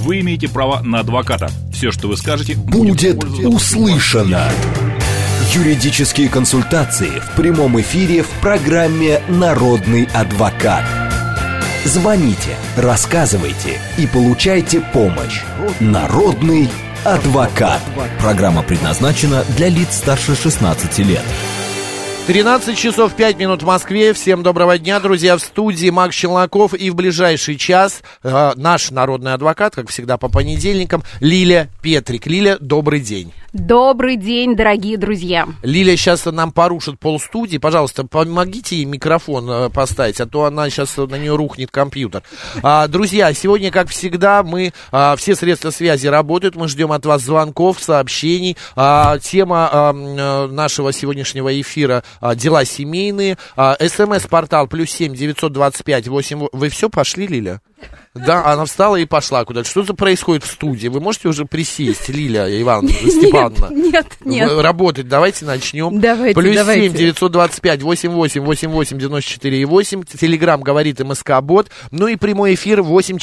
Вы имеете право на адвоката. Все, что вы скажете, будет услышано. Юридические консультации в прямом эфире в программе «Народный адвокат». Звоните, рассказывайте и получайте помощь. Народный адвокат. Программа предназначена для лиц старше 16 лет. 13 часов 5 минут в Москве. Всем доброго дня, друзья. В студии Макс Челноков. И в ближайший час наш народный адвокат, как всегда по понедельникам, Лилия Петрик. Лиля, добрый день. Добрый день, дорогие друзья. Лиля сейчас нам порушит полстудии. Пожалуйста, помогите ей микрофон поставить, а то она сейчас на нее рухнет компьютер. Друзья, сегодня, как всегда, мы все средства связи работают. Мы ждем от вас звонков, сообщений. Тема нашего сегодняшнего эфира дела семейные. СМС-портал +7 925 8. Вы все пошли, Лиля? Да, она встала и пошла куда-то. Что-то происходит в студии. Вы можете уже присесть, Лилия Ивановна Степановна? Нет. Работать. Давайте начнем. Давайте. +7 925 88 88 94 8. Телеграм говорит МСК-бот. Ну и прямой эфир 8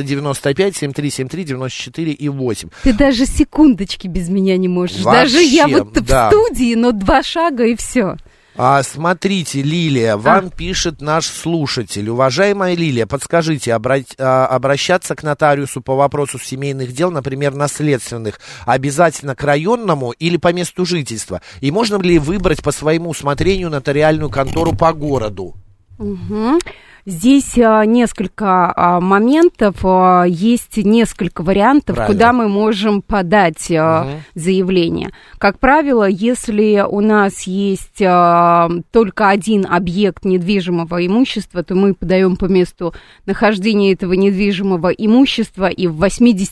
495 7373 94 8. Ты даже секундочки без меня не можешь. Вообще, даже я вот да. в студии, но 2 шага и все. Смотрите, Лилия, вам пишет наш слушатель. Уважаемая Лилия, подскажите, обращаться к нотариусу по вопросу семейных дел, например, наследственных, обязательно к районному или по месту жительства? И можно ли выбрать по своему усмотрению нотариальную контору по городу? Угу. Здесь несколько моментов, есть несколько вариантов, правильно, куда мы можем подать заявление. Как правило, если у нас есть только один объект недвижимого имущества, то мы подаем по месту нахождения этого недвижимого имущества, и в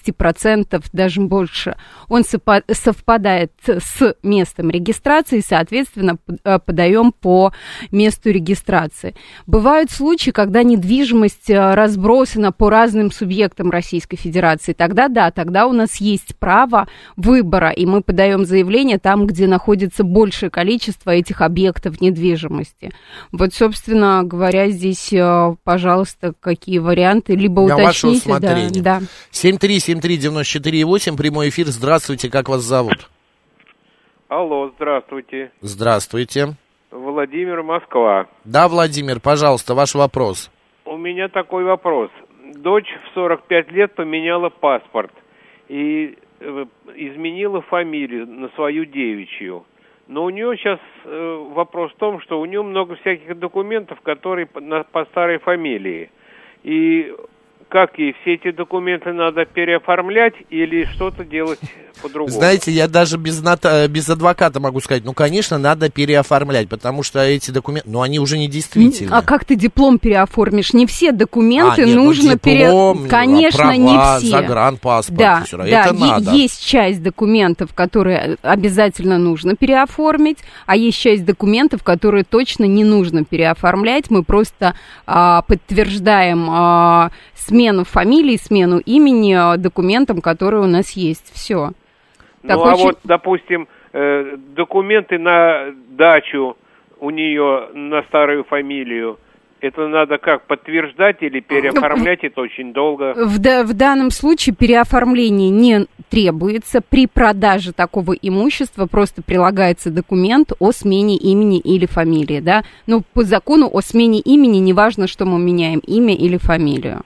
80%, даже больше, он совпадает с местом регистрации, соответственно, подаем по месту регистрации. Бывают случаи, когда недвижимость разбросана по разным субъектам Российской Федерации, тогда у нас есть право выбора, и мы подаем заявление там, где находится большее количество этих объектов недвижимости. Вот, собственно говоря, здесь, пожалуйста, какие варианты, либо уточните. Да. 7373948, прямой эфир. Здравствуйте, как вас зовут? Алло, здравствуйте. Здравствуйте. Владимир, Москва. Да, Владимир, пожалуйста, ваш вопрос. У меня такой вопрос. Дочь в 45 лет поменяла паспорт и изменила фамилию на свою девичью. Но у нее сейчас вопрос в том, что у нее много всяких документов, которые по старой фамилии. И как ей, все эти документы надо переоформлять или что-то делать по-другому? Знаете, я даже без адвоката могу сказать, конечно, надо переоформлять, потому что эти документы, они уже не действительны. А как ты диплом переоформишь? Не все документы нужно диплом, Конечно, права, не все. Загранпаспорт, да, это надо. Есть часть документов, которые обязательно нужно переоформить, а есть часть документов, которые точно не нужно переоформлять. Мы просто подтверждаем смену фамилии, смену имени документам, которые у нас есть. Все. Вот, допустим, документы на дачу у нее на старую фамилию, это надо как, подтверждать или переоформлять, это очень долго? В данном случае переоформление не требуется. При продаже такого имущества просто прилагается документ о смене имени или фамилии, да? Но по закону о смене имени неважно, что мы меняем, имя или фамилию.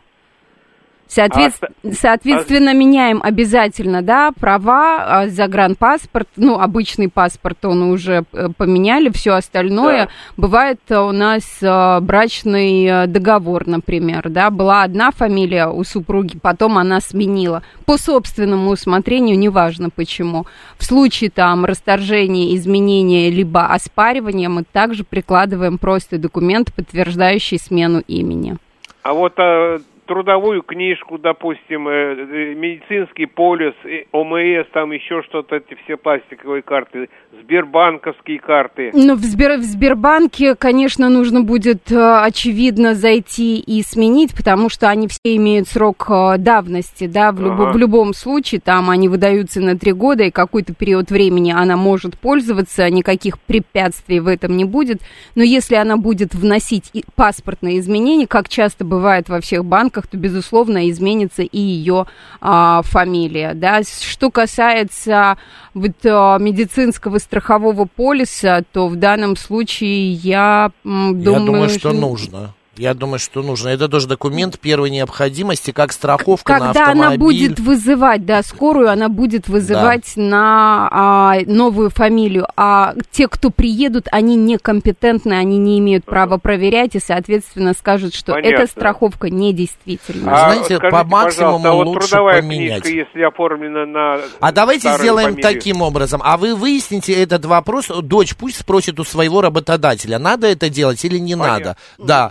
Соответственно, меняем обязательно, да, права, загранпаспорт, обычный паспорт, он уже поменяли, все остальное. Да. Бывает у нас брачный договор, например, да, была одна фамилия у супруги, потом она сменила по собственному усмотрению, неважно почему. В случае там расторжения, изменения либо оспаривания мы также прикладываем просто документ, подтверждающий смену имени. А вот трудовую книжку, допустим, медицинский полис, ОМС, там еще что-то, эти все пластиковые карты, сбербанковские карты. В Сбербанке, конечно, нужно будет, очевидно, зайти и сменить, потому что они все имеют срок давности, да, в любом случае, там они выдаются на 3 года, и какой-то период времени она может пользоваться, никаких препятствий в этом не будет, но если она будет вносить паспортные изменения, как часто бывает во всех банках, браках, то, безусловно, изменится и ее фамилия, да. Что касается медицинского страхового полиса, то в данном случае я думаю, что нужно. Я думаю, что нужно. Это тоже документ первой необходимости, как страховка на автомобиль. Когда она будет вызывать, скорую, она будет вызывать на новую фамилию. А те, кто приедут, они некомпетентны, они не имеют права проверять и, соответственно, скажут, что эта страховка недействительна. Знаете, по максимуму лучше трудовая поменять. Книжка, если оформлена на давайте сделаем фамилию. таким образом. А вы выясните этот вопрос. Дочь пусть спросит у своего работодателя, надо это делать или не надо. Да.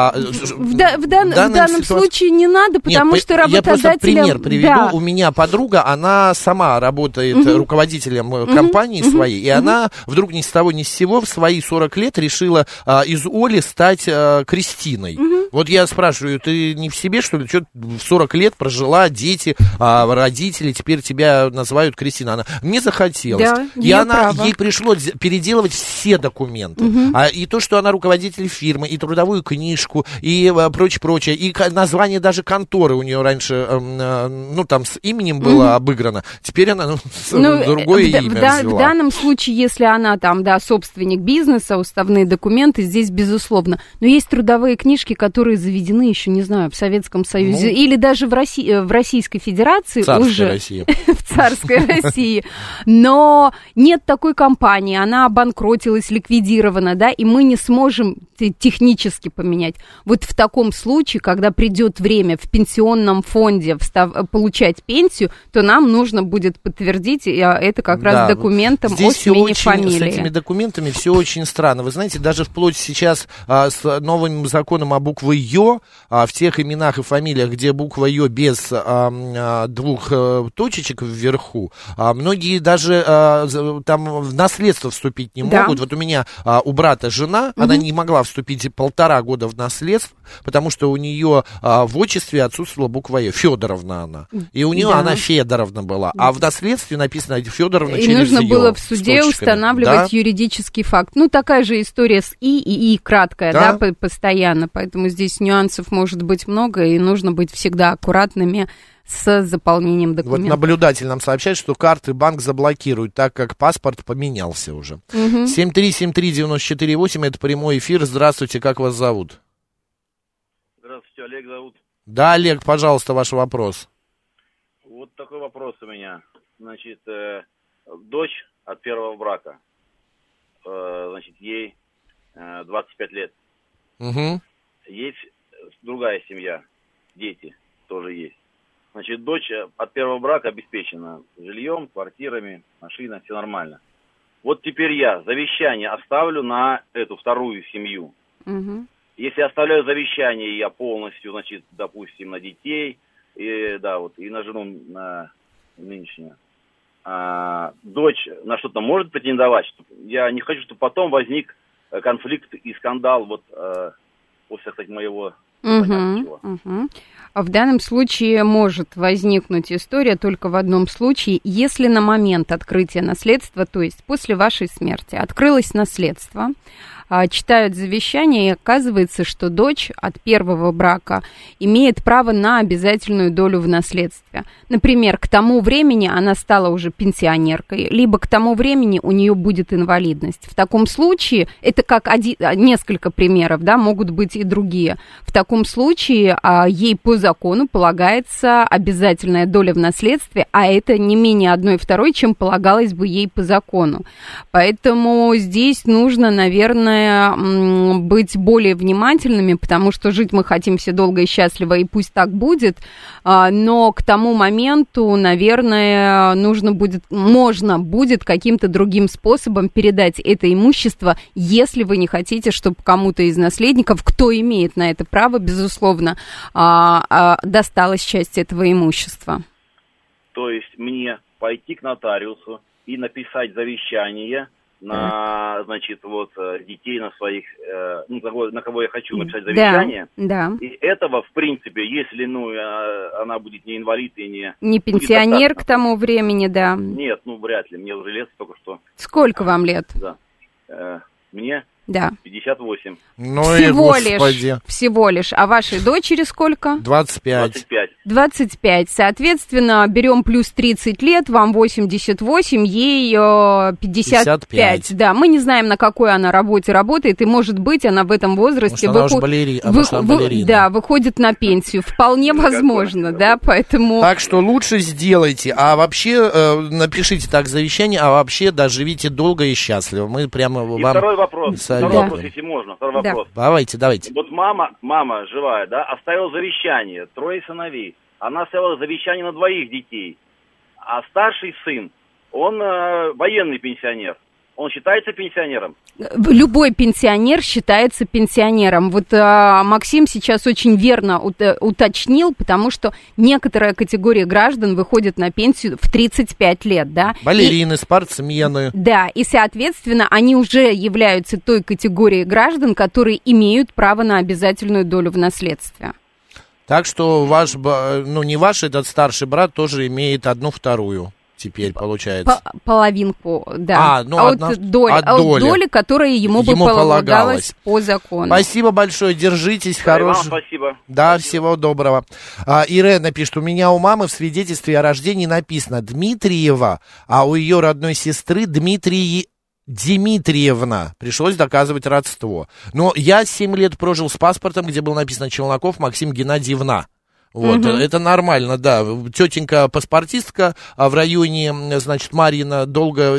В данном случае не надо, потому что работодателям... Я просто пример приведу. У меня подруга, она сама работает руководителем компании своей, и она вдруг ни с того ни с сего в свои 40 лет решила из Оли стать Кристиной. Вот я спрашиваю, ты не в себе, что ли? Что в 40 лет прожила, дети, родители, теперь тебя называют Кристина. Она мне захотелось. Да, и ей пришлось переделывать все документы. И то, что она руководитель фирмы, и трудовую книжку, и прочее. И название даже конторы у нее раньше, там с именем было обыграно. Теперь она другое имя взяла. В данном случае, если она собственник бизнеса, уставные документы, здесь безусловно. Но есть трудовые книжки, которые заведены еще, не знаю, в Советском Союзе или даже в Российской Федерации. Царской России. В царской России. Но нет такой компании, она обанкротилась, ликвидирована, и мы не сможем технически поменять. Вот в таком случае, когда придет время в пенсионном фонде получать пенсию, то нам нужно будет подтвердить это как раз документом о смене фамилии. С этими документами все очень странно. Вы знаете, даже вплоть сейчас с новым законом о букве «ё», в тех именах и фамилиях, где буква «ё» без двух точечек вверху, многие даже там в наследство вступить не могут. Вот у меня у брата жена, она не могла вступить 1,5 года в наследство, потому что у нее в отчестве отсутствовала буква «е». Федоровна она. И у нее она Федоровна была. А в наследстве написано Федоровна через «ё». И нужно было в суде устанавливать юридический факт. Такая же история с «и» краткая, постоянно. Поэтому здесь нюансов может быть много, и нужно быть всегда аккуратными с заполнением документов. Вот наблюдатель нам сообщает, что карты банк заблокирует, так как паспорт поменялся уже. 7373948, это прямой эфир. Здравствуйте, как вас зовут? Здравствуйте, Олег зовут. Да, Олег, пожалуйста, ваш вопрос. Вот такой вопрос у меня. Значит, дочь от первого брака, ей 25 лет. Есть другая семья, дети тоже есть. Значит, дочь от первого брака обеспечена жильем, квартирами, машиной, все нормально. Вот теперь я завещание оставлю на эту вторую семью. Если оставляю завещание, я полностью, допустим, на детей, и на жену, на нынешнюю, дочь на что-то может претендовать. Я не хочу, чтобы потом возник конфликт и скандал после, кстати, моего... В данном случае может возникнуть история только в одном случае, если на момент открытия наследства, то есть после вашей смерти, открылось наследство, читают завещание, и оказывается, что дочь от первого брака имеет право на обязательную долю в наследстве. Например, к тому времени она стала уже пенсионеркой, либо к тому времени у нее будет инвалидность. В таком случае, это как несколько примеров, могут быть и другие. В таком случае ей по закону полагается обязательная доля в наследстве, а это не менее 1/2, чем полагалось бы ей по закону. Поэтому здесь нужно, наверное, быть более внимательными, потому что жить мы хотим все долго и счастливо, и пусть так будет, но к тому моменту, наверное, можно будет каким-то другим способом передать это имущество, если вы не хотите, чтобы кому-то из наследников, кто имеет на это право, безусловно, досталась часть этого имущества. То есть мне пойти к нотариусу и написать завещание на, детей, на своих, на кого я хочу написать завещание. Да. И этого, в принципе, если, она будет не инвалид и не пенсионер к тому времени, да. Нет, вряд ли, мне уже лет только что. Сколько вам лет? Да. Мне Да. 58. Ну Всего лишь. А вашей дочери сколько? 25. 25. Соответственно, берем плюс 30 лет, вам 88, ей 55. Да, мы не знаем, на какой она работе работает, и, может быть, она в этом возрасте выходит на пенсию. Вполне возможно, да, поэтому... Так что лучше сделайте, а вообще напишите так завещание, а вообще доживите долго и счастливо. Мы прямо и вам... Второй вопрос, если можно, вопрос. Давайте. Вот мама живая, да, оставила завещание, 3 сыновей. Она оставила завещание на 2 детей. А старший сын, он военный пенсионер. Он считается пенсионером? Любой пенсионер считается пенсионером. Вот Максим сейчас очень верно уточнил, потому что некоторая категория граждан выходит на пенсию в 35 лет, да. Балерины, спортсмены. Да, и, соответственно, они уже являются той категорией граждан, которые имеют право на обязательную долю в наследстве. Так что не ваш этот старший брат тоже имеет 1/2. Теперь получается. Половинку, да. От доли, которая ему бы полагалась по закону. Спасибо большое, держитесь, хорошего. Спасибо. Да, всего доброго. Ирена пишет, у меня у мамы в свидетельстве о рождении написано Дмитриева, а у ее родной сестры Дмитриевна. Пришлось доказывать родство. Но я 7 лет прожил с паспортом, где было написано Челноков Максим Геннадьевна. Вот, это нормально, да. Тетенька-паспортистка в районе, значит, Марьина долго,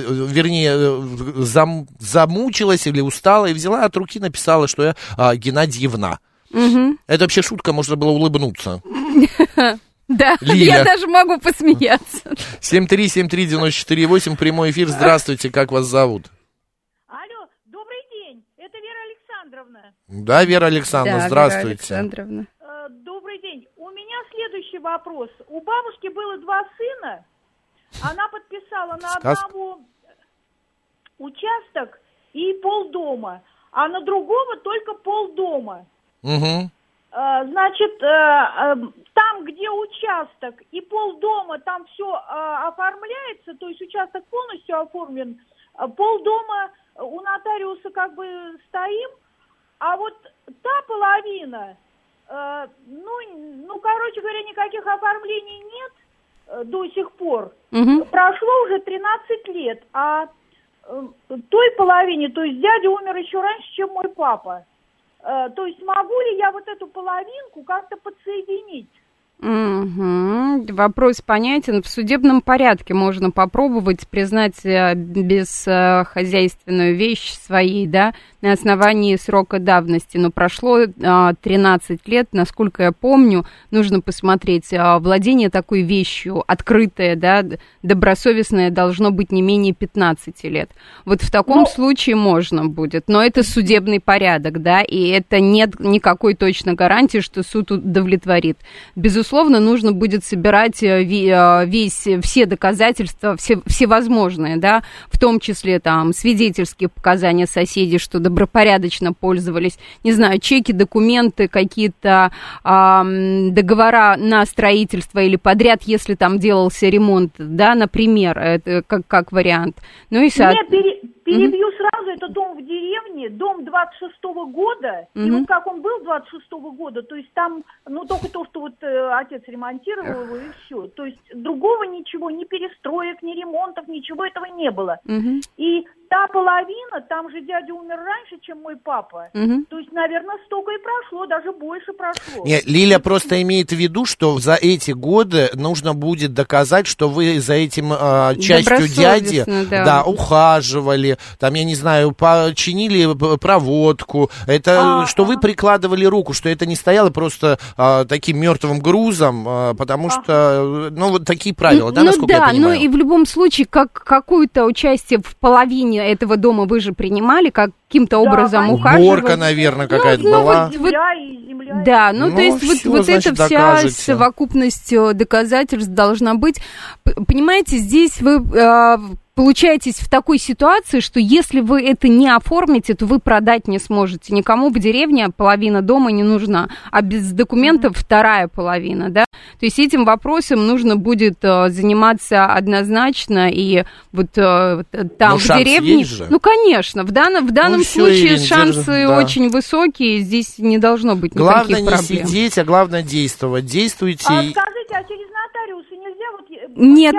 замучилась или устала и взяла от руки, написала, что я Геннадьевна. Это вообще шутка, можно было улыбнуться. Да, Лиля. Я даже могу посмеяться. 7373948, прямой эфир. Здравствуйте, как вас зовут? Алло, добрый день, это Вера Александровна. Да, Вера Александровна, да, здравствуйте. Вера Александровна. Добрый день. У меня следующий вопрос. У бабушки было 2 сына. Она подписала на одного участок и полдома, а на другого только полдома. Угу. Значит, там, где участок и полдома, там все оформляется, то есть участок полностью оформлен, полдома у нотариуса как бы стоим, а вот та половина, короче говоря, никаких оформлений нет до сих пор. Прошло уже 13 лет, а той половине, то есть дядя умер еще раньше, чем мой папа. То есть могу ли я вот эту половинку как-то подсоединить? Вопрос понятен. В судебном порядке можно попробовать признать бесхозяйственную вещь своей, да, на основании срока давности. Но прошло 13 лет, насколько я помню, нужно посмотреть. Владение такой вещью, открытое, да, добросовестное, должно быть не менее 15 лет. Вот в таком случае можно будет. Но это судебный порядок, да, и это нет никакой точно гарантии, что суд удовлетворит. Безусловно, нужно будет собирать все доказательства, всевозможные, да, в том числе там свидетельские показания соседей, что добропорядочно пользовались, не знаю, чеки, документы, какие-то договора на строительство или подряд, если там делался ремонт, да, например, это как вариант. Ну и перебью сразу, это дом в деревне, дом 26-го года, и вот как он был 26-го года, то есть там, только то, что вот отец ремонтировал его, и все. То есть другого ничего, ни перестроек, ни ремонтов, ничего этого не было. И та половина, там же дядя умер раньше, чем мой папа. То есть, наверное, столько и прошло, даже больше прошло. Нет, Лиля просто имеет в виду, что за эти годы нужно будет доказать, что вы за этим частью дяди ухаживали, там, я не знаю, починили проводку, это что вы прикладывали руку, что это не стояло просто таким мертвым грузом, потому что, вот такие правила, да, насколько я понимаю? И в любом случае, какое-то участие в половине этого дома вы же принимали, каким-то образом ухаживали. Уборка, наверное, какая-то была. Земля. Да, то есть вот эта вся совокупность доказательств должна быть. Понимаете, здесь вы получаетесь в такой ситуации, что если вы это не оформите, то вы продать не сможете. Никому в деревне половина дома не нужна, а без документов вторая половина, да. То есть этим вопросом нужно будет заниматься однозначно, и вот там в деревне... Ну, конечно, в данном случае шансы очень высокие, здесь не должно быть никаких проблем. Главное не сидеть, а главное действовать. Действуйте. Скажите, а через нотариусы нельзя?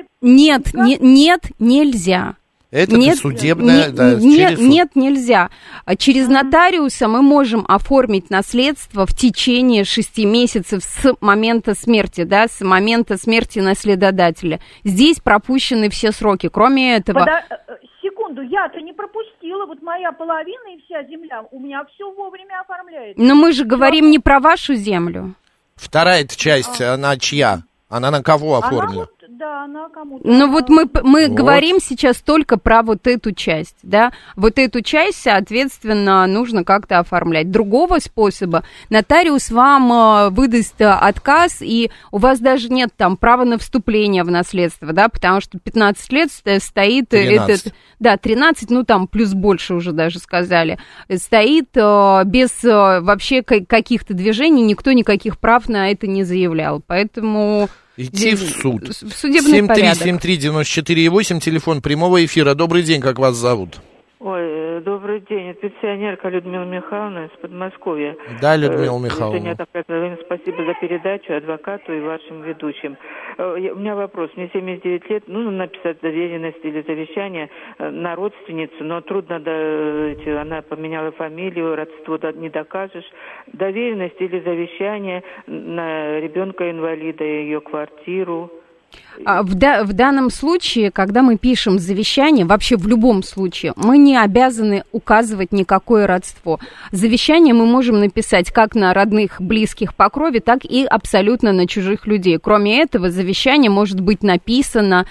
Нет, нельзя. Это судебное, Нет, нельзя. Через нотариуса мы можем оформить наследство в течение 6 месяцев с момента смерти, да, с момента смерти наследодателя. Здесь пропущены все сроки. Кроме этого... Секунду, я-то не пропустила, вот моя половина и вся земля, у меня все вовремя оформляется. Но мы же говорим не про вашу землю. Вторая часть, она чья? Она на кого оформлена? Она кому-то. Ну вот мы говорим сейчас только про вот эту часть, да. Вот эту часть, соответственно, нужно как-то оформлять. Другого способа нотариус вам выдаст отказ, и у вас даже нет там права на вступление в наследство, да, потому что 15 лет стоит 13. 13, ну там плюс больше уже даже сказали, стоит без вообще каких-то движений, никто никаких прав на это не заявлял, поэтому... Идти в суд. В судебный порядок. 7373948, телефон прямого эфира. Добрый день, как вас зовут? Ой, добрый день. Это пенсионерка Людмила Михайловна из Подмосковья. Да, Людмила Михайловна. Спасибо за передачу адвокату и вашим ведущим. У меня вопрос. Мне 79 лет. Нужно написать доверенность или завещание на родственницу, но трудно, она поменяла фамилию, родство не докажешь. Доверенность или завещание на ребенка-инвалида, ее квартиру. В данном случае, когда мы пишем завещание, вообще в любом случае, мы не обязаны указывать никакое родство. Завещание мы можем написать как на родных, близких по крови, так и абсолютно на чужих людей. Кроме этого, завещание может быть написано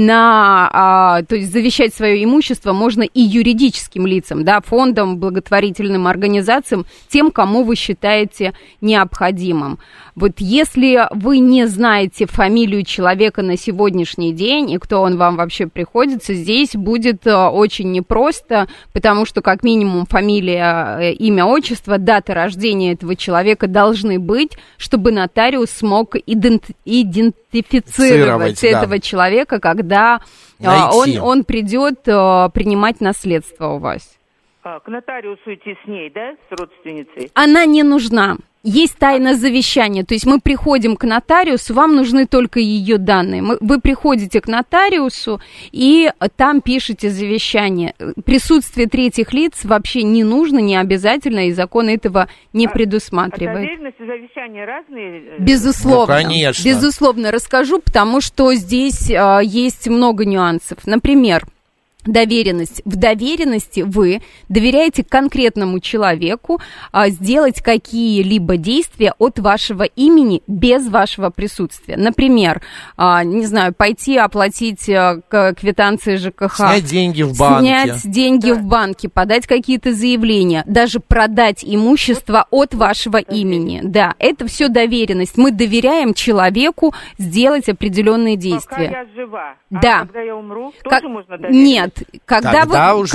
то есть завещать свое имущество можно и юридическим лицам, да, фондам, благотворительным организациям, тем, кому вы считаете необходимым. Вот если вы не знаете фамилию человека на сегодняшний день, и кто он вам вообще приходится, здесь будет очень непросто, потому что как минимум фамилия, имя, отчество, дата рождения этого человека должны быть, чтобы нотариус смог идентифицировать этого человека, когда он придет принимать наследство у вас. К нотариусу идти с ней, да, с родственницей? Она не нужна. Есть тайна завещания, то есть мы приходим к нотариусу, вам нужны только ее данные. Вы приходите к нотариусу и там пишете завещание. Присутствие третьих лиц вообще не нужно, не обязательно, и закон этого не предусматривает. Доверенность и завещание разные? Безусловно. Ну, конечно. Безусловно, расскажу, потому что здесь есть много нюансов. Например, доверенность. В доверенности вы доверяете конкретному человеку сделать какие-либо действия от вашего имени без вашего присутствия. Например, не знаю, пойти оплатить квитанции ЖКХ. Снять деньги в банке. В банке, подать какие-то заявления, даже продать имущество от вашего имени. Да, это все доверенность. Мы доверяем человеку сделать определенные действия. Пока я жива. Да. Когда я умру, тоже можно доверить? Нет. Когда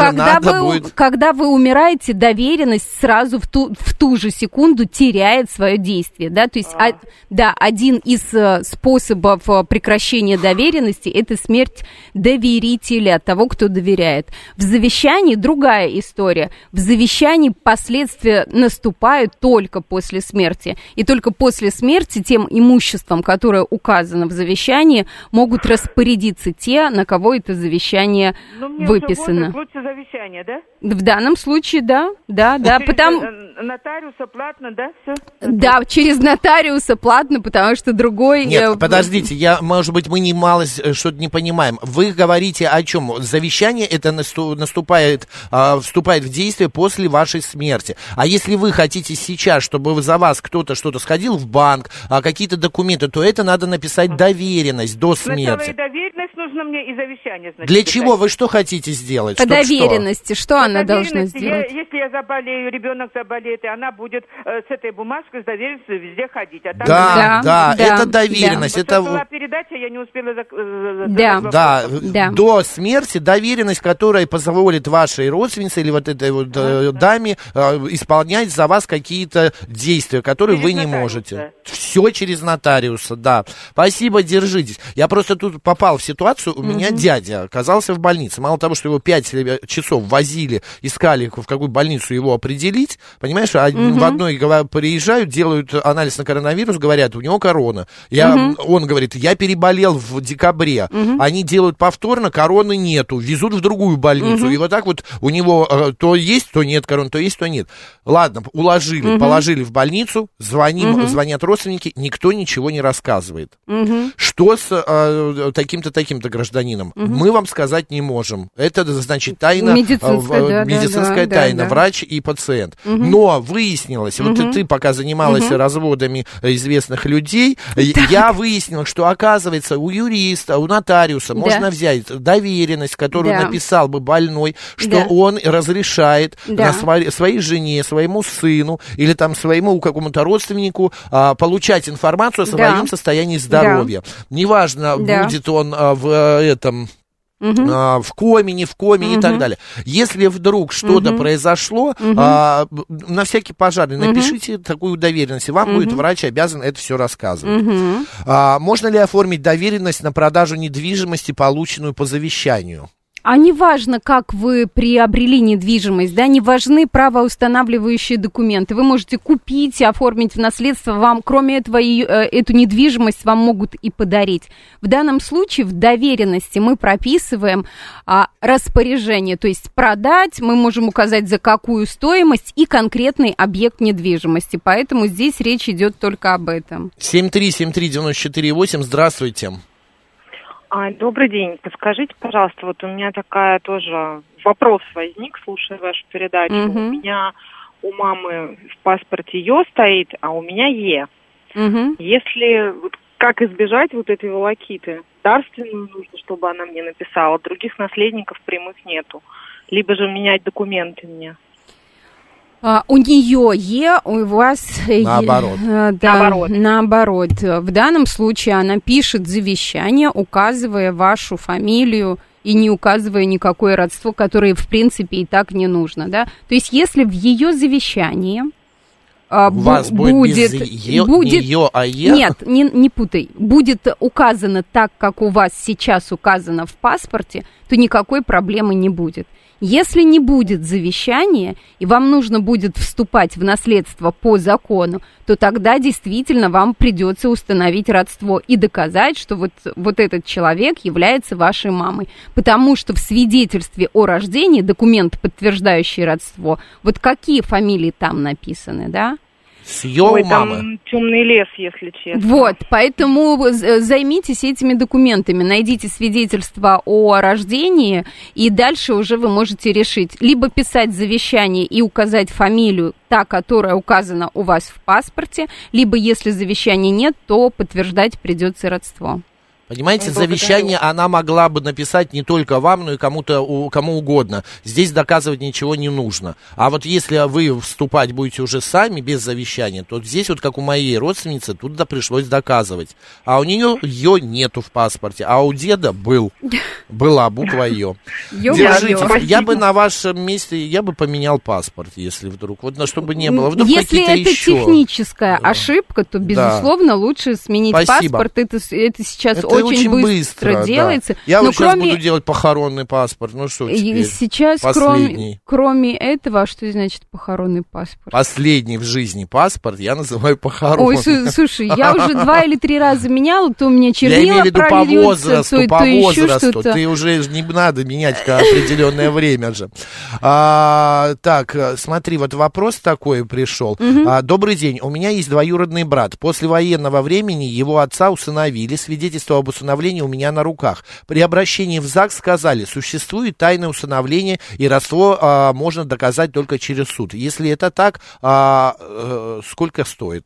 вы умираете, доверенность сразу в ту же секунду теряет свое действие, да, то есть, один из способов прекращения доверенности – это смерть доверителя, того, кто доверяет. В завещании другая история. В завещании последствия наступают только после смерти, и только после смерти тем имуществом, которое указано в завещании, могут распорядиться те, на кого это завещание выписано. Лучше завещание, да? В данном случае, да. Потому... Нотариуса платно, да, все? Да, через нотариуса платно, потому что другой... Нет, подождите, может быть, мы что-то не понимаем. Вы говорите о чем? Завещание это вступает в действие после вашей смерти. А если вы хотите сейчас, чтобы за вас кто-то что-то сходил в банк, какие-то документы, то это надо написать доверенность до смерти. Сначала и доверенность нужно мне, и завещание, значит. Для чего? Вы что хотите сделать? По доверенности, что она должна сделать? Если я заболею, ребенок заболеет, и она будет с этой бумажкой с доверенностью везде ходить. Да, это доверенность. Да. Это была передача передачи, я не успела... Да. До смерти доверенность, которая позволит вашей родственнице или вот этой вот даме исполнять за вас какие-то действия, которые вы не можете. Все через нотариуса, да. Спасибо, держитесь. Я просто тут попал в ситуацию, у меня дядя оказался в больнице. Мало того, что его 5 часов возили, искали, в какую больницу его определить, понимаешь, в одной приезжают, делают анализ на коронавирус, говорят, у него корона. Он говорит, я переболел в декабре. Они делают повторно, короны нету, везут в другую больницу. И вот так вот у него то есть, то нет короны, то есть, то нет. Ладно, уложили, положили в больницу, звонят родственники, никто ничего не рассказывает. Что с таким-то, таким-то гражданином? Мы вам сказать не можем. Это, значит, тайна, медицинская тайна, врач и пациент. Но выяснилось, вот ты пока занималась разводами известных людей, я выяснил, что, оказывается, у юриста, у нотариуса можно взять доверенность, которую написал бы больной, что он разрешает своей жене, своему сыну или там своему какому-то родственнику получать информацию о своем состоянии здоровья. Неважно, будет он в этом... в коме, не в коме и так далее. Если вдруг что-то произошло, на всякий пожарный напишите такую доверенность, и вам будет врач обязан это все рассказывать. Можно ли оформить доверенность на продажу недвижимости, полученную по завещанию? А не важно, как вы приобрели недвижимость, да, не важны правоустанавливающие документы. Вы можете купить, оформить в наследство, вам, кроме этого, эту недвижимость вам могут и подарить. В данном случае в доверенности мы прописываем распоряжение, то есть продать, мы можем указать за какую стоимость и конкретный объект недвижимости, поэтому здесь речь идет только об этом. 7373948, здравствуйте. Добрый день. Подскажите, пожалуйста, вот у меня такая тоже вопрос возник, слушая вашу передачу. У меня у мамы в паспорте Ё стоит, а у меня Е. Если, вот, как избежать вот этой волокиты? Дарственную нужно, чтобы она мне написала, других наследников прямых нету. Либо же менять документы мне. У нее Е, у вас... Наоборот. Наоборот. В данном случае она пишет завещание, указывая вашу фамилию и не указывая никакое родство, которое, в принципе, и так не нужно, да. То есть, если в ее завещании... У вас будет не Ё, а Е? Нет, не путай. Будет указано так, как у вас сейчас указано в паспорте, то никакой проблемы не будет. Если не будет завещания, и вам нужно будет вступать в наследство по закону, то тогда действительно вам придется установить родство и доказать, что вот этот человек является вашей мамой. Потому что в свидетельстве о рождении, документ, подтверждающий родство, вот какие фамилии там написаны, да? С Ё у мамы. Там темный лес, если честно. Вот, поэтому займитесь этими документами, найдите свидетельство о рождении, и дальше уже вы можете решить, либо писать завещание и указать фамилию, та, которая указана у вас в паспорте, либо, если завещания нет, то подтверждать придется родство. Понимаете, завещание она могла бы написать не только вам, но и кому угодно. Здесь доказывать ничего не нужно. А вот если вы вступать будете уже сами, без завещания, то здесь вот как у моей родственницы, тут пришлось доказывать. А у нее Ё нету в паспорте, а у деда была буква Ё. Держитесь. Я бы на вашем месте, я бы поменял паспорт, если вдруг, вот чтобы не было. Вдруг если это еще техническая ошибка, то, безусловно, лучше сменить паспорт. Это сейчас очень быстро делается. Да. Я вот сейчас буду делать похоронный паспорт. Ну что теперь? Сейчас, кроме этого, что значит похоронный паспорт? Последний в жизни паспорт я называю похоронным. Ой, слушай, я уже 2 или 3 раза меняла, то у меня чернила прольются, то еще что-то. Ты уже не надо менять определенное время же. Так, смотри, вот вопрос такой пришел. Добрый день, у меня есть двоюродный брат. После военного времени его отца усыновили. Свидетельство об усыновлении у меня на руках. При обращении в ЗАГС сказали, существует тайное усыновление, и родство можно доказать только через суд. Если это так, сколько стоит?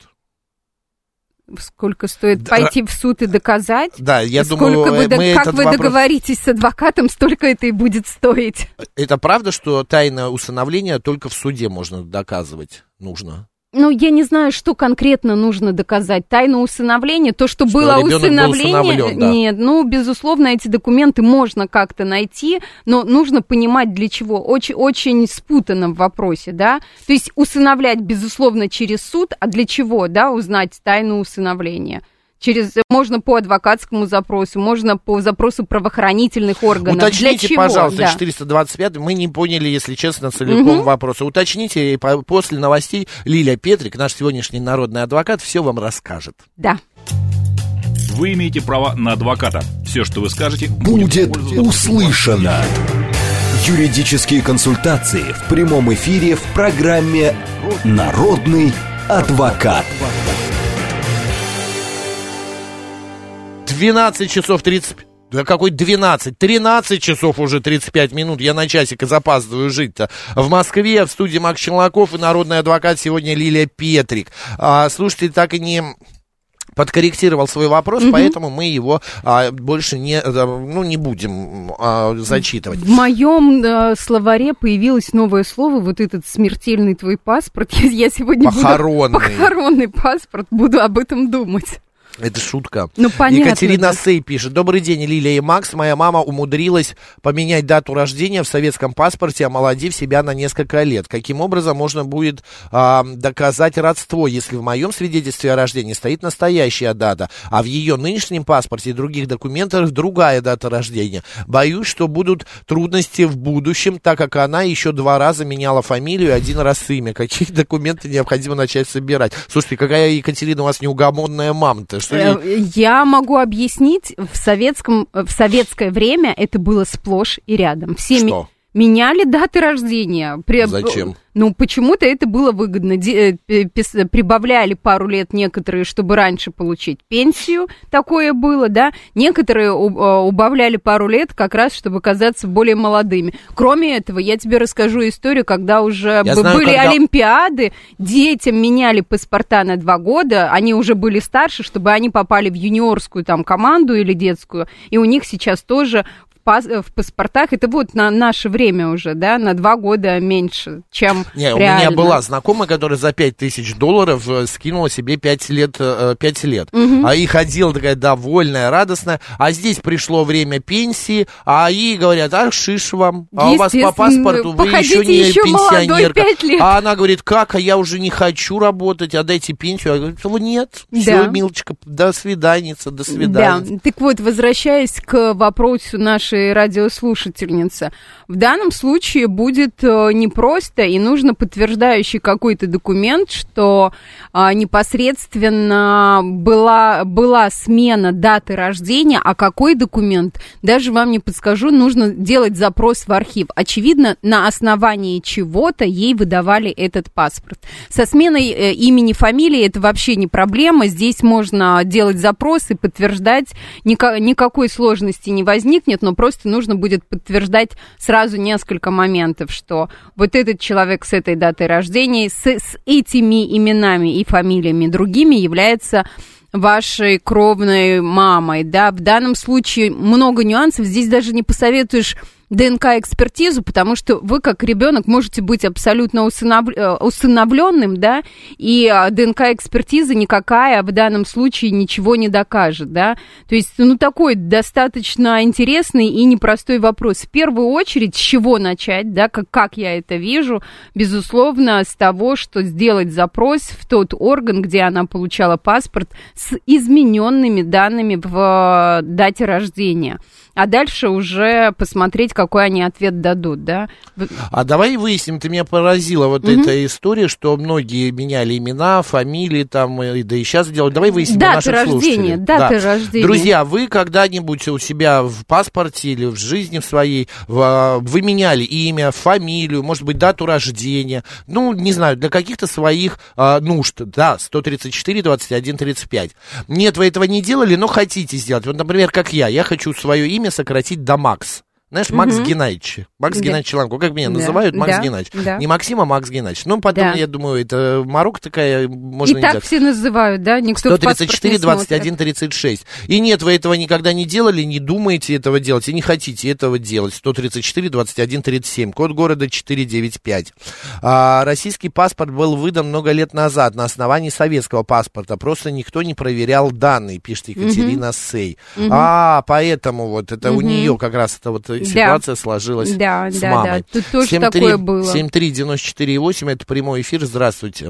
Сколько стоит пойти в суд и доказать? Да, я думаю, как вы договоритесь с адвокатом, столько это и будет стоить. Это правда, что тайное усыновление только в суде можно доказывать нужно? Ну, я не знаю, что конкретно нужно доказать. Тайну усыновления, то, что было усыновление... Да. Нет, ну, безусловно, эти документы можно как-то найти, но нужно понимать, для чего. Очень, очень спутано в вопросе, да. То есть усыновлять, безусловно, через суд, а для чего, да, узнать тайну усыновления? Можно по адвокатскому запросу, можно по запросу правоохранительных органов. Уточните, для чего? пожалуйста, да. 425, мы не поняли, если честно, целиком вопроса. Уточните, и после новостей Лилия Петрик, наш сегодняшний народный адвокат, все вам расскажет. Да. Вы имеете право на адвоката. Все, что вы скажете, будет услышано. Юридические консультации в прямом эфире в программе «Народный адвокат». 12 часов 30... Да какой 12? 13 часов уже 35 минут. Я на часик и запаздываю жить-то. В Москве, в студии Макс Челноков и народный адвокат сегодня Лилия Петрик. Слушайте, так и не подкорректировал свой вопрос, поэтому мы его больше не будем зачитывать. В моем словаре появилось новое слово, вот этот смертельный твой паспорт. Я сегодня похоронный паспорт, буду об этом думать. Это шутка. Ну, понятно. Екатерина Сей пишет. Добрый день, Лилия и Макс. Моя мама умудрилась поменять дату рождения в советском паспорте, омолодив себя на несколько лет. Каким образом можно будет доказать родство, если в моем свидетельстве о рождении стоит настоящая дата, а в ее нынешнем паспорте и других документах другая дата рождения? Боюсь, что будут трудности в будущем, так как она еще 2 раза меняла фамилию и 1 раз имя. Какие документы необходимо начать собирать? Слушайте, какая, Екатерина, у вас неугомонная мама-то. Я могу объяснить, в советское время это было сплошь и рядом. Все меняли даты рождения. Зачем? Ну, почему-то это было выгодно. Прибавляли пару лет некоторые, чтобы раньше получить пенсию. Такое было, да. Некоторые убавляли пару лет как раз, чтобы казаться более молодыми. Кроме этого, я тебе расскажу историю, когда уже были олимпиады, детям меняли паспорта на 2 года, они уже были старше, чтобы они попали в юниорскую там команду или детскую, и у них сейчас тоже в паспортах, это вот на наше время уже, да, на 2 года меньше, чем реально. У меня была знакомая, которая за $5000 скинула себе 5 лет, и ходила такая довольная, радостная, а здесь пришло время пенсии, а ей говорят, шиш вам, а у вас по паспорту вы еще не пенсионерка. А она говорит, как, а я уже не хочу работать, отдайте пенсию. Я говорю, нет, все, милочка, до свиданица, до свидания. Да, так вот, возвращаясь к вопросу нашей радиослушательницы. В данном случае будет непросто, и нужно подтверждающий какой-то документ, что непосредственно была смена даты рождения, а какой документ, даже вам не подскажу, нужно делать запрос в архив. Очевидно, на основании чего-то ей выдавали этот паспорт. Со сменой имени, фамилии это вообще не проблема, здесь можно делать запрос и подтверждать, никакой сложности не возникнет, но просто нужно будет подтверждать сразу несколько моментов, что вот этот человек с этой датой рождения, с этими именами и фамилиями другими является вашей кровной мамой, да, в данном случае много нюансов, здесь даже не посоветуешь ДНК-экспертизу, потому что вы, как ребенок, можете быть абсолютно усыновленным, да, и ДНК-экспертиза никакая в данном случае ничего не докажет, да, то есть, такой достаточно интересный и непростой вопрос. В первую очередь, с чего начать, да, как я это вижу, безусловно, с того, что сделать запрос в тот орган, где она получала паспорт с измененными данными в дате рождения. А дальше уже посмотреть, какой они ответ дадут, да. А давай выясним, ты меня поразила вот эта история, что многие меняли имена, фамилии там, да и сейчас делают. Давай выясним у наших слушателей. Даты рождения. Друзья, вы когда-нибудь у себя в паспорте или в жизни в своей, вы меняли имя, фамилию, может быть, дату рождения, не знаю, для каких-то своих нужд, да, 134-21-35. Нет, вы этого не делали, но хотите сделать. Вот, например, как я хочу свое имя сократить до Макс. Знаешь, Макс Геннадьевич. Макс Геннадьевич Ланко. Как меня называют? Макс Геннадьевич. Да. Не Максим, а Макс Геннадьевич. Ну, потом, я думаю, это морока такая, можно и так все называют, да? Никто 134, 21, 36. И нет, вы этого никогда не делали, не думаете этого делать, и не хотите этого делать. 134, 21, 37. Код города 495. Российский паспорт был выдан много лет назад на основании советского паспорта. Просто никто не проверял данные, пишет Екатерина Сей. Поэтому вот это у нее как раз эта вот ситуация сложилась с мамой. Да. Тут тоже такое было. 73948, это прямой эфир. Здравствуйте.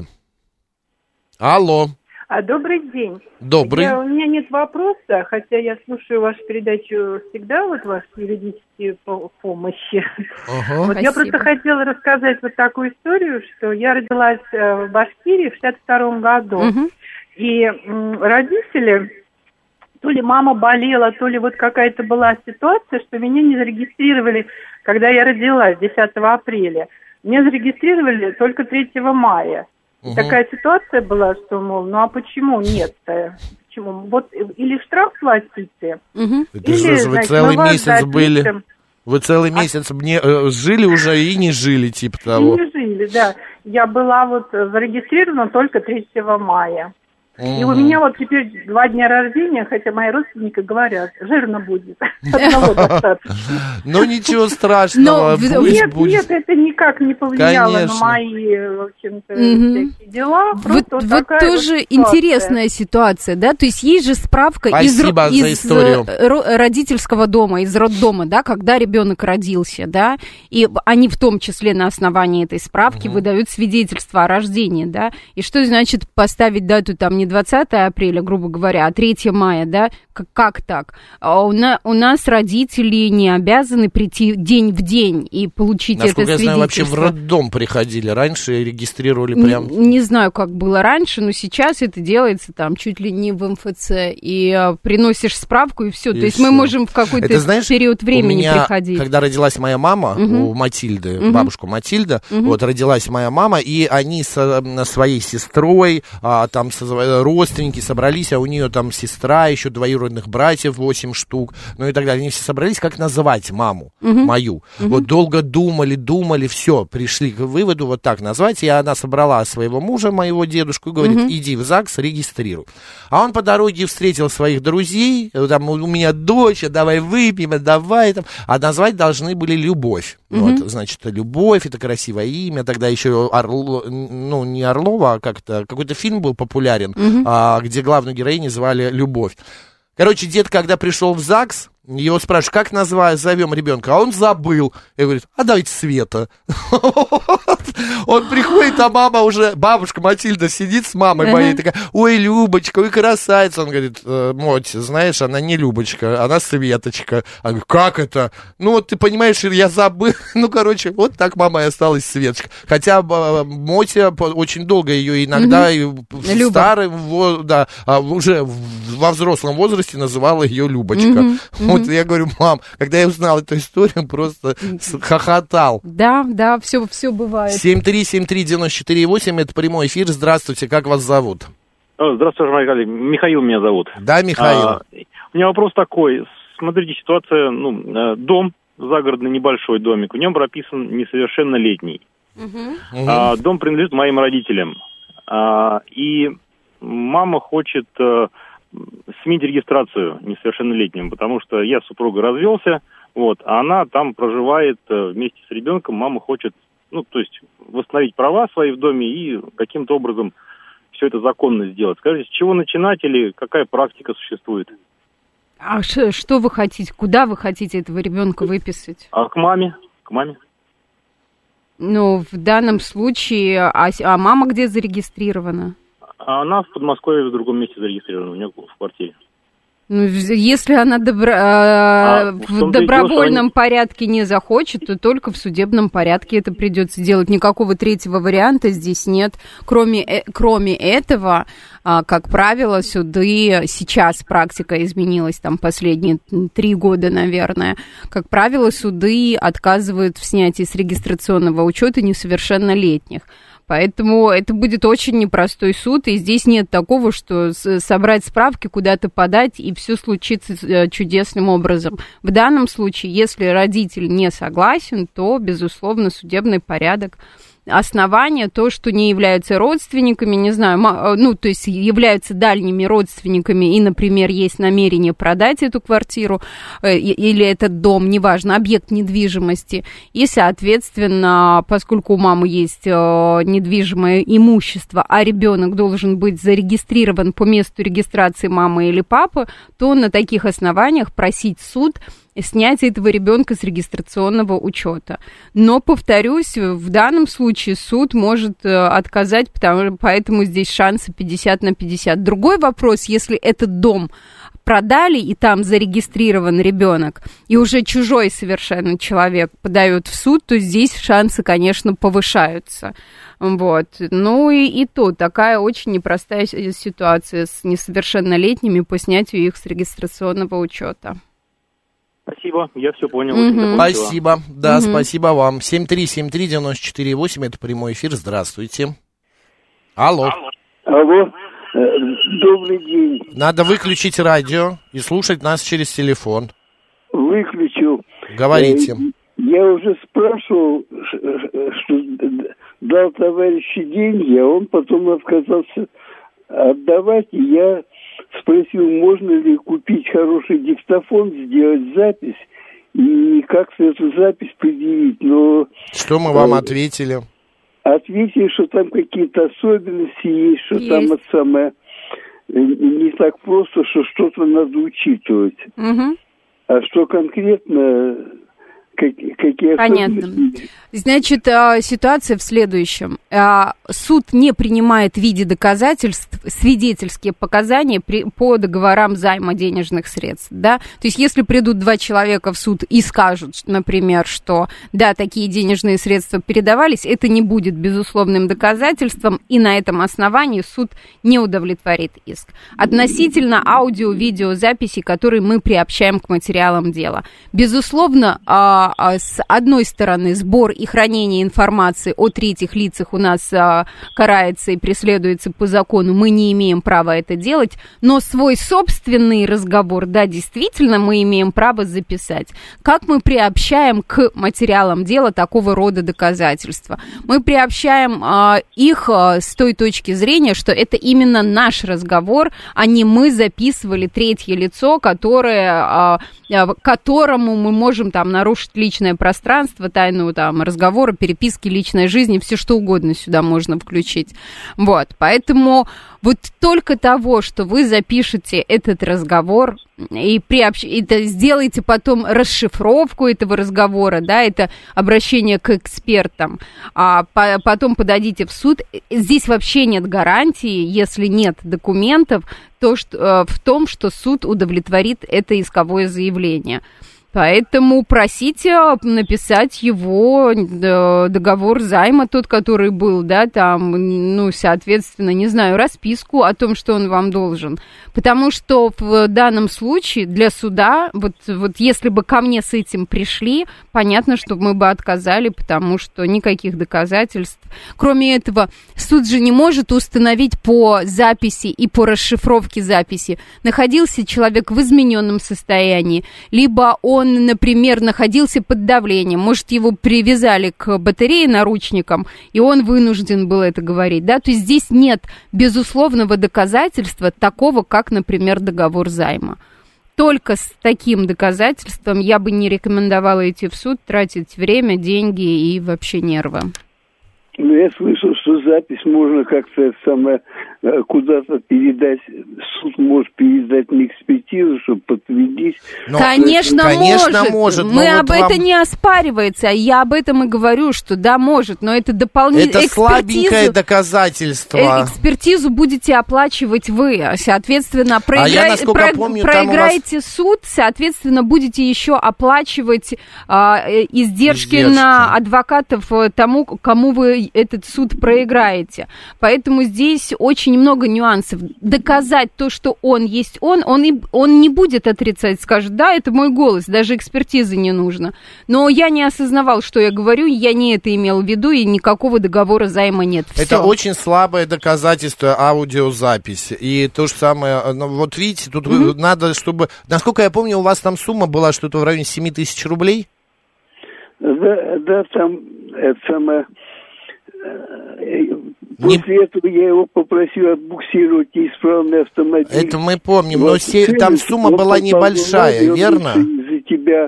Алло. Добрый день. Добрый. У меня нет вопроса, хотя я слушаю вашу передачу всегда, вот ваши юридические помощи. Вот я просто хотела рассказать вот такую историю, что я родилась в Башкирии в 1962 году. И родители, то ли мама болела, то ли вот какая-то была ситуация, что меня не зарегистрировали, когда я родилась 10 апреля. Меня зарегистрировали только 3 мая. Такая ситуация была, что, мол, ну а почему нет-то? Почему? Вот или штраф платите, или, вы целый месяц были. Вы целый месяц жили уже и не жили, типа того. И не жили, да. Я была вот зарегистрирована только 3 мая. И у меня вот теперь 2 дня рождения, хотя мои родственники говорят, жирно будет. Одного достаточно. Ну, ничего страшного. Нет, это никак не повлияло на мои, в общем-то, всякие дела. Вот тоже интересная ситуация, да? То есть есть же справка из родительского дома, из роддома, да, когда ребенок родился, да? И они в том числе на основании этой справки выдают свидетельство о рождении, да? И что значит поставить дату там не 20 апреля, грубо говоря, а 3 мая, да? Как так? У нас родители не обязаны прийти день в день и получить это свидетельство. Насколько я знаю, вообще в роддом приходили раньше и регистрировали прям... Не знаю, как было раньше, но сейчас это делается там чуть ли не в МФЦ, и приносишь справку, и все. То есть мы можем в какой-то период времени приходить. Когда родилась моя мама, у Матильды, бабушка Матильда, вот родилась моя мама, и они со своей сестрой, там родственники собрались, а у нее там сестра, еще двоюродных братьев 8 штук, ну и так далее. Они все собрались, как называть маму мою. Вот долго думали, все, пришли к выводу, вот так назвать, и она собрала своего мужа, моего дедушку, и говорит, иди в ЗАГС, регистрируй. А он по дороге встретил своих друзей, там, у меня дочь, давай выпьем, давай, там, а назвать должны были Любовь. Вот, значит, Любовь, это красивое имя, тогда еще не Орлова, а как-то, какой-то фильм был популярен, где главную героиню звали Любовь. Короче, дед, когда пришел в ЗАГС, его спрашивают, как зовем ребенка, а он забыл. И говорит, а давайте Света. Он приходит, а мама уже, бабушка Матильда сидит с мамой моей, такая, ой, Любочка, ой, красавица. Он говорит, Моть, знаешь, она не Любочка, она Светочка. Она говорит, как это? Ну, вот ты понимаешь, я забыл. Ну, короче, вот так мама и осталась Светочка. Хотя Мотя очень долго ее иногда, старым, да, уже во взрослом возрасте называла ее Любочка. Вот я говорю, мам, когда я узнал эту историю, просто хохотал. Да, все бывает. 7373948, это прямой эфир. Здравствуйте, как вас зовут? Здравствуйте, мои коллеги. Михаил меня зовут. Да, Михаил. У меня вопрос такой. Смотрите, ситуация, дом, загородный небольшой домик, в нем прописан несовершеннолетний. Дом принадлежит моим родителям. И мама хочет сменить регистрацию несовершеннолетним, потому что я с супругой развелся, вот, а она там проживает вместе с ребенком, мама хочет, то есть восстановить права свои в доме и каким-то образом все это законно сделать. Скажите, с чего начинать или какая практика существует? А что вы хотите, куда вы хотите этого ребенка выписать? К маме. Ну, в данном случае, а мама где зарегистрирована? Она в Подмосковье в другом месте зарегистрирована, у нее в квартире. Ну, если она в добровольном порядке не захочет, то только в судебном порядке это придется делать. Никакого третьего варианта здесь нет. Кроме этого, как правило, суды, сейчас практика изменилась, там, последние 3 года, наверное, как правило, суды отказывают в снятии с регистрационного учета несовершеннолетних. Поэтому это будет очень непростой суд, и здесь нет такого, что собрать справки, куда-то подать, и все случится чудесным образом. В данном случае, если родитель не согласен, то, безусловно, судебный порядок. Основания, то, что не являются родственниками, не знаю, то есть являются дальними родственниками и, например, есть намерение продать эту квартиру или этот дом, неважно, объект недвижимости. И, соответственно, поскольку у мамы есть недвижимое имущество, а ребенок должен быть зарегистрирован по месту регистрации мамы или папы, то на таких основаниях просить суд снять этого ребенка с регистрационного учета. Но, повторюсь, в данном случае суд может отказать, поэтому здесь шансы 50/50. Другой вопрос, если этот дом продали, и там зарегистрирован ребенок, и уже чужой совершенно человек подает в суд, то здесь шансы, конечно, повышаются. Вот. Ну и то, такая очень непростая ситуация с несовершеннолетними по снятию их с регистрационного учета. Спасибо, я все понял. Спасибо, да, спасибо вам. 7373948, это прямой эфир, здравствуйте. Алло. Алло, добрый день. Надо выключить радио и слушать нас через телефон. Выключил. Говорите. Я уже спрашивал, что дал товарищу деньги, а он потом отказался отдавать, и я спросил, можно ли купить хороший диктофон, сделать запись и как-то эту запись предъявить. Но что мы вам ответили? Ответили, что там какие-то особенности есть, что там это самое не так просто, что что-то надо учитывать. Угу. А что конкретно, какие Понятно. особенности? Значит, ситуация в следующем. Суд не принимает в виде доказательств свидетельские показания по договорам займа денежных средств. Да? То есть, если придут два человека в суд и скажут, например, что да, такие денежные средства передавались, это не будет безусловным доказательством, и на этом основании суд не удовлетворит иск. Относительно аудио-видеозаписей, которые мы приобщаем к материалам дела. Безусловно, с одной стороны, сбор и хранение информации о третьих лицах у нас карается и преследуется по закону, мы не имеем права это делать, но свой собственный разговор, да, действительно, мы имеем право записать. Как мы приобщаем к материалам дела такого рода доказательства? Мы приобщаем их с той точки зрения, что это именно наш разговор, а не мы записывали третье лицо, которому мы можем там нарушить личное пространство, тайну там разговора, переписки, личной жизни, все что угодно сюда можно включить. Вот, поэтому вот только того, что вы запишете этот разговор и сделаете потом расшифровку этого разговора, да, это обращение к экспертам, а потом подадите в суд, здесь вообще нет гарантии, если нет документов, в том, что суд удовлетворит это исковое заявление. Поэтому просите написать его договор займа, тот, который был, да, там, ну, соответственно, не знаю, расписку о том, что он вам должен. Потому что в данном случае для суда, вот если бы ко мне с этим пришли, понятно, что мы бы отказали, потому что никаких доказательств. Кроме этого, суд же не может установить по записи и по расшифровке записи, находился человек в измененном состоянии, либо он, например, находился под давлением, может, его привязали к батарее наручникам, и он вынужден был это говорить, да, то есть здесь нет безусловного доказательства такого, как, например, договор займа. Только с таким доказательством я бы не рекомендовала идти в суд, тратить время, деньги и вообще нервы. Ну, я слышал, что запись можно как-то куда-то передать, суд может передать на экспертизу, чтобы подтвердить. Конечно, может. Мы об этом не оспаривается. Я об этом и говорю, что да, может, но это дополнительно. Это слабенькое доказательство. Экспертизу будете оплачивать вы, соответственно, проиграете суд, соответственно, будете еще оплачивать издержки на адвокатов тому, кому вы этот суд проиграете. Поэтому здесь очень много нюансов. Доказать то, что он есть он не будет отрицать, скажет, да, это мой голос, даже экспертизы не нужно. Но я не осознавал, что я говорю, я не это имел в виду, и никакого договора займа нет. Всё. Это очень слабое доказательство аудиозаписи. И то же самое, вот видите, тут надо, чтобы... Насколько я помню, у вас там сумма была что-то в районе 7 тысяч рублей? Да, там, это самое... После этого я его попросил отбуксировать неисправный автомобиль. Это мы помним, но там сумма была небольшая, верно? За тебя...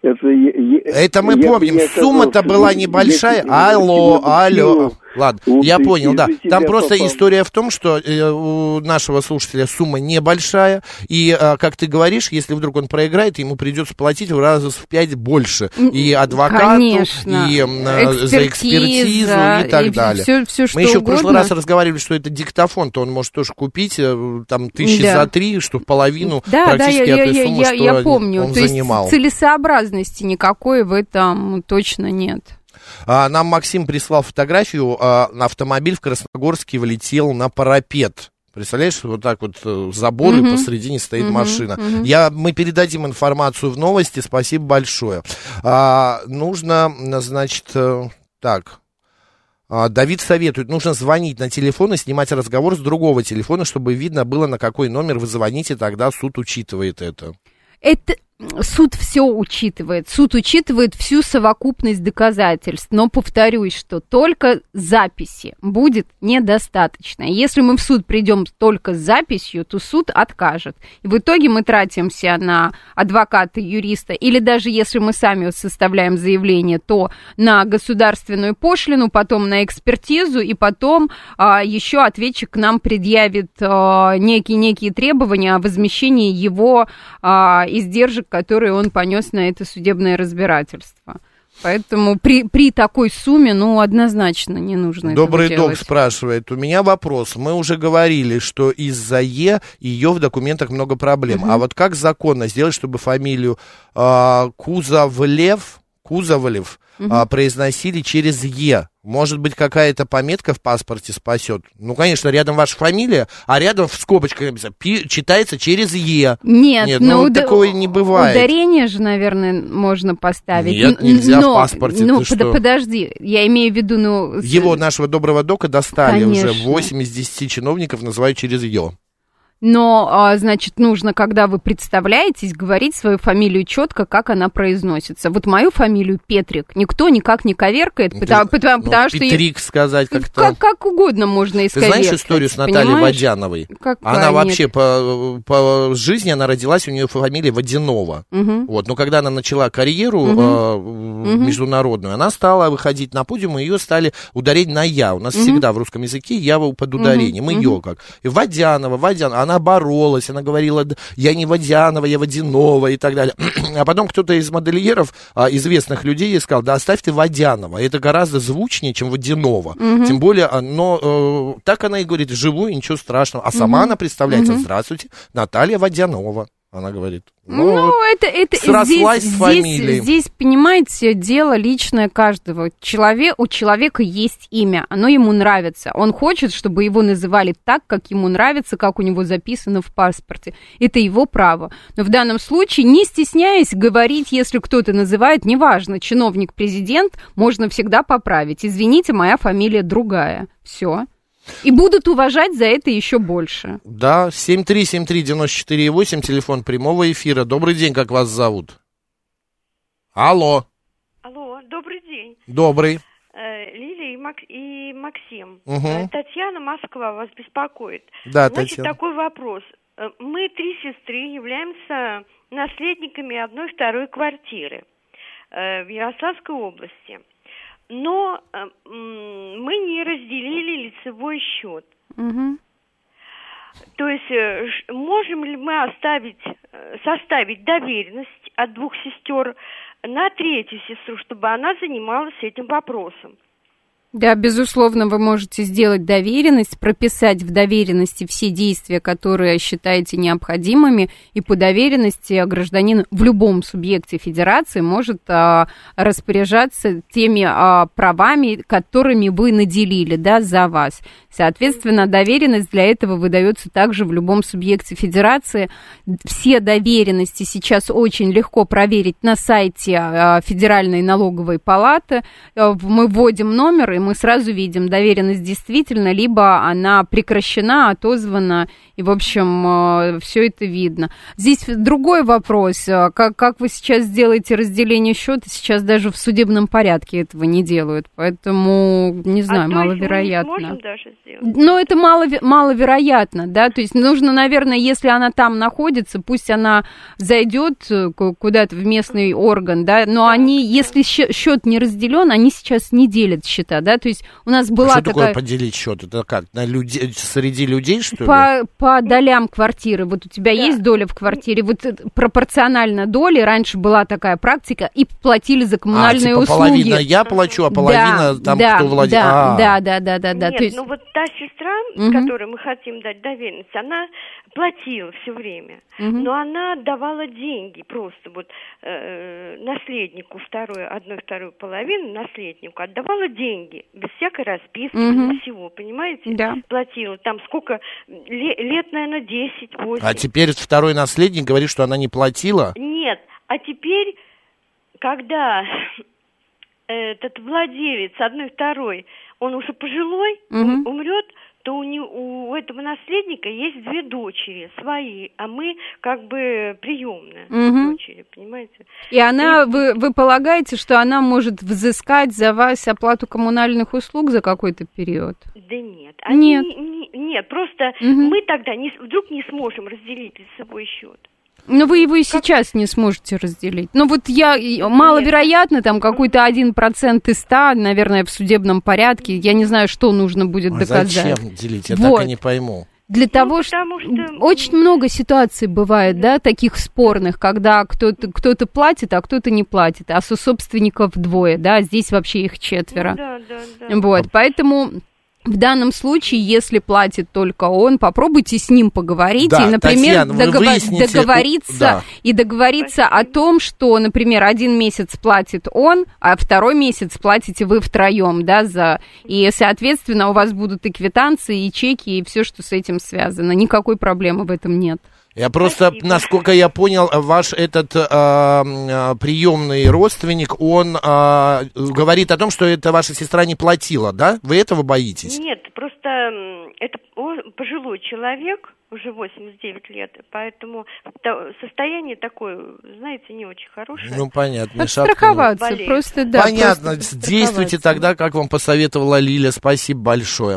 Это мы помним, сумма-то была небольшая. Алло. Ладно, вот, я понял, да. Там просто история в том, что у нашего слушателя сумма небольшая, и, как ты говоришь, если вдруг он проиграет, ему придется платить в раза в 5 больше. И адвокату, конечно. И за экспертизу, и так далее. Все, что Мы еще угодно. в прошлый раз разговаривали, что это диктофон-то он может тоже купить, там, тысячи за 3, что в половину практически от той суммы, что я помню. он то занимал. Есть целесообразности никакой в этом точно нет. Нам Максим прислал фотографию, автомобиль в Красногорске влетел на парапет. Представляешь, вот так вот забор, и посредине стоит машина. Мы передадим информацию в новости, спасибо большое. Нужно, значит, так... Давид советует, нужно звонить на телефон и снимать разговор с другого телефона, чтобы видно было, на какой номер вы звоните, тогда суд учитывает это. Суд все учитывает. Суд учитывает всю совокупность доказательств. Но повторюсь, что только записи будет недостаточно. Если мы в суд придем только с записью, то суд откажет. И в итоге мы тратимся на адвоката, юриста, или даже если мы сами составляем заявление, то на государственную пошлину, потом на экспертизу, и потом еще ответчик нам предъявит некие требования о возмещении его издержек, которые он понес на это судебное разбирательство. Поэтому при такой сумме, однозначно не нужно Добрый этого делать. Док спрашивает, у меня вопрос. Мы уже говорили, что из-за ее в документах много проблем. А вот как законно сделать, чтобы фамилию Кузовлев произносили через «е»? Может быть, какая-то пометка в паспорте спасет? Ну, конечно, рядом ваша фамилия, а рядом в скобочках читается через «е». Нет, такого не бывает. Ударение же, наверное, можно поставить. Нет, нельзя в паспорте. Подожди, я имею в виду, Его, нашего доброго дока, достали. Конечно. Уже 8 из 10 чиновников называют через «е». Но, значит, нужно, когда вы представляетесь, говорить свою фамилию четко, как она произносится. Вот мою фамилию Петрик никто никак не коверкает, потому что... Петрик сказать как-то... Как угодно можно исковеркать. Ты знаешь историю с Натальей Водяновой? Она вообще по жизни, она родилась, у нее фамилия Водянова. Вот, но когда она начала карьеру международную, она стала выходить на подиум, и ее стали ударять на «я». У нас всегда в русском языке «я» под ударением, ее как. И Водянова, она боролась, она говорила, я не Водянова, я Водянова и так далее. А потом кто-то из модельеров, известных людей, сказал, да оставь ты Водянова, это гораздо звучнее, чем Водянова. Тем более, но так она и говорит, живую, ничего страшного. А сама она представляется, здравствуйте, Наталья Водянова. Она говорит, срослась с фамилией. Здесь, понимаете, дело личное каждого. У человека есть имя, оно ему нравится. Он хочет, чтобы его называли так, как ему нравится, как у него записано в паспорте. Это его право. Но в данном случае, не стесняясь говорить, если кто-то называет, неважно, чиновник, президент, можно всегда поправить. Извините, моя фамилия другая. Все. И будут уважать за это еще больше. Да, 7373948, телефон прямого эфира. Добрый день, как вас зовут? Алло, добрый день. Добрый. Лилия и Максим. Татьяна, Москва вас беспокоит. Да, Значит, Татьяна. такой вопрос. Мы 3 сестры являемся наследниками 1-2 квартиры в Ярославской области. Но мы не разделили лицевой счет. То есть можем ли мы составить доверенность от 2 сестер на 3-ю сестру, чтобы она занималась этим вопросом? Да, безусловно, вы можете сделать доверенность, прописать в доверенности все действия, которые считаете необходимыми, и по доверенности гражданин в любом субъекте федерации может распоряжаться теми правами, которыми вы наделили, да, за вас. Соответственно, доверенность для этого выдается также в любом субъекте федерации. Все доверенности сейчас очень легко проверить на сайте Федеральной налоговой палаты. Мы вводим номер, и мы сразу видим, доверенность действительно, либо она прекращена, отозвана, и, в общем, все это видно. Здесь другой вопрос. Как вы сейчас сделаете разделение счета? Сейчас даже в судебном порядке этого не делают, поэтому, не знаю, маловероятно. Мы не сможем даже сделать? Но это маловероятно, да, то есть нужно, наверное, если она там находится, пусть она зайдет куда-то в местный орган, да, но они, если счет не разделен, они сейчас не делят счета, да, то есть у нас была что такая... такое поделить счет? Это как, среди людей, что ли? По долям квартиры, вот у тебя есть доля в квартире, вот пропорционально доле, раньше была такая практика, и платили за коммунальные услуги. Половина я плачу, а половина там, кто владеет. Да. Нет, то есть... ну вот та сестра, которой мы хотим дать доверенность, она платила все время, но она давала деньги просто вот наследнику вторую половину наследнику отдавала деньги без всякой расписки, без всего, понимаете? Да. Платила там сколько лет, наверное, 10-8. А теперь второй наследник говорит, что она не платила? Нет, а теперь, когда этот владелец второй, он уже пожилой, умрет, то у этого наследника есть 2 дочери свои, а мы как бы приемные дочери, понимаете? И она, вы полагаете, что она может взыскать за вас оплату коммунальных услуг за какой-то период? Да нет. Нет, просто мы тогда вдруг не сможем разделить лицевой счет. Но вы его и сейчас не сможете разделить. Ну вот маловероятно, там какой-то 1% из 100, наверное, в судебном порядке. Я не знаю, что нужно будет доказать. Зачем делить? Я так и не пойму. Для того, что очень много ситуаций бывает, да, таких спорных, когда кто-то платит, а кто-то не платит, а сособственников 2, да, здесь вообще их 4. Да. Вот, поэтому... В данном случае, если платит только он, попробуйте с ним поговорить, да, и, например, Татьяна, договориться о том, что, например, 1 месяц платит он, а 2 месяц платите вы втроем, да, и, соответственно, у вас будут и квитанции, и чеки, и все, что с этим связано. Никакой проблемы в этом нет. Я просто, насколько я понял, ваш этот приемный родственник, он говорит о том, что это ваша сестра не платила, да? Вы этого боитесь? Нет, просто это пожилой человек, уже 89 лет, поэтому состояние такое, знаете, не очень хорошее. Ну, понятно. Страховаться, просто, да. Понятно, действуйте тогда, как вам посоветовала Лиля, спасибо большое.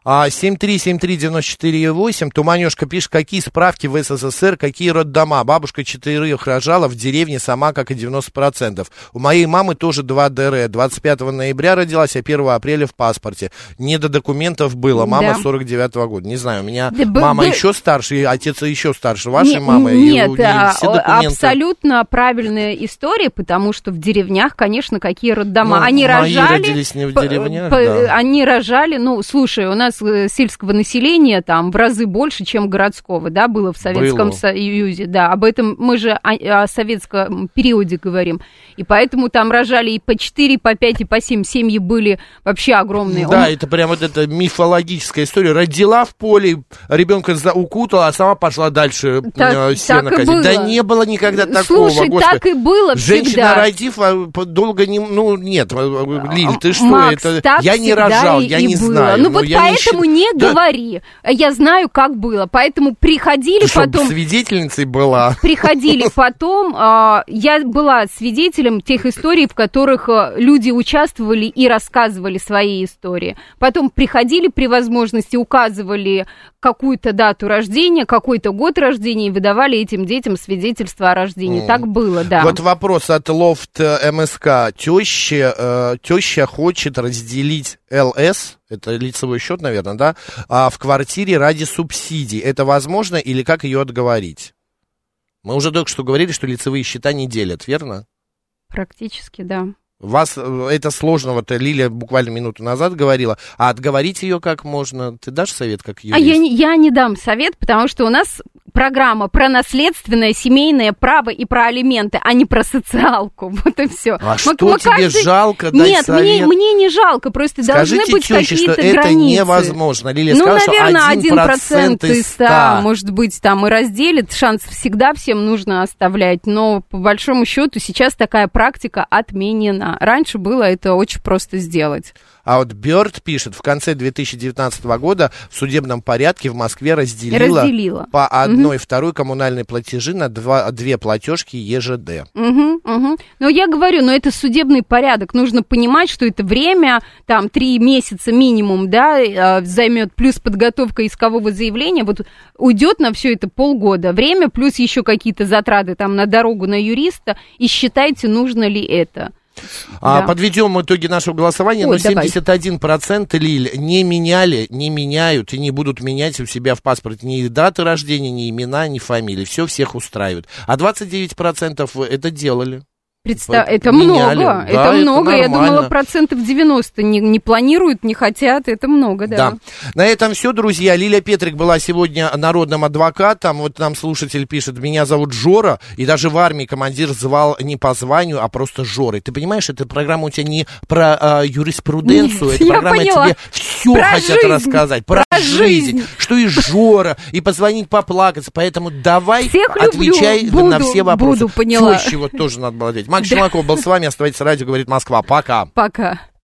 7373948, Туманёшка пишет, какие справки в СССР, какие роддома. Бабушка 4 рожала в деревне сама, как и 90%. У моей мамы тоже 2 ДР. 25 ноября родилась, а 1 апреля в паспорте. Не до документов было. Мама 49-го года. Не знаю, у меня мама еще старше, и отец еще старше вашей мамы. Нет, абсолютно правильная история, потому что в деревнях, конечно, какие роддома. Ну, они рожали, родились не в деревнях, да. Они рожали, ну, слушай, у нас сельского населения там в разы больше, чем городского, да, было в Советском Союзе, да, об этом мы же о советском периоде говорим, и поэтому там рожали и по 4, и по 5, и по 7 семьи были вообще огромные. Да, это прям вот эта мифологическая история. Родила в поле, ребенка укутала, а сама пошла дальше сено косить. Да не было никогда такого. Слушай, Господи. Так и было Женщина, всегда. родив, долго не... Ну, нет, Лиль, ты что? Макс, это я не рожал, я не было. знаю. Ну вот поэтому не говори. Я знаю, как было. Поэтому приходили ты потом... Что, свидетельницей была? Приходили потом. Я была свидетелем тех историй, в которых люди участвовали и рассказывали свои истории. Потом приходили при возможности, указывали какую-то дату рождения, какой-то год рождения и выдавали этим детям свидетельство о рождении. Так было, да. Вот вопрос от Лофт МСК. Теща хочет разделить ЛС, это лицевой счет, наверное, да, в квартире ради субсидий. Это возможно или как ее отговорить? Мы уже только что говорили, что лицевые счета не делят, верно? Практически, да. Вас это сложно, вот Лилия буквально минуту назад говорила, а отговорить ее как можно? Ты дашь совет как юрист? Я не дам совет, потому что у нас программа про наследственное, семейное право и про алименты, а не про социалку. Вот и все. А что тебе жалко дать Нет, совет? мне не жалко, просто скажите должны быть тёще, какие-то что границы. Это невозможно. Лилия сказала, наверное, что 1% из 100, может быть, там и разделит. Шанс всегда всем нужно оставлять, но по большому счету сейчас такая практика отменена. Раньше было это очень просто сделать. А вот Бёрд пишет, в конце 2019 года в судебном порядке в Москве разделила. По одной второй коммунальной платежи на две платежки ЕЖД. Но я говорю, это судебный порядок. Нужно понимать, что это время, там, 3 месяца минимум, да, займет, плюс подготовка искового заявления, вот уйдет на все это полгода. Время плюс еще какие-то затраты там на дорогу, на юриста, и считайте, нужно ли это. Да. Подведем итоги нашего голосования. 71% Лиль не меняли, не меняют и не будут менять у себя в паспорте ни даты рождения, ни имена, ни фамилии. Все всех устраивает. А 29% это делали. Это много, да, это много. Я думала, 90% не планируют, не хотят, это много, да. На этом все, друзья. Лилия Петрик была сегодня народным адвокатом. Вот нам слушатель пишет, меня зовут Жора, и даже в армии командир звал не по званию, а просто Жорой. Ты понимаешь, эта программа у тебя не про юриспруденцию, эта программа тебе все хотят рассказать. Про жизнь. Что и Жора, и позвонить поплакаться. Поэтому давай отвечай на все вопросы. Буду, поняла. Чего тоже надо было ответить. Макс Челноков был с вами. Оставайтесь, радио говорит Москва. Пока. Пока.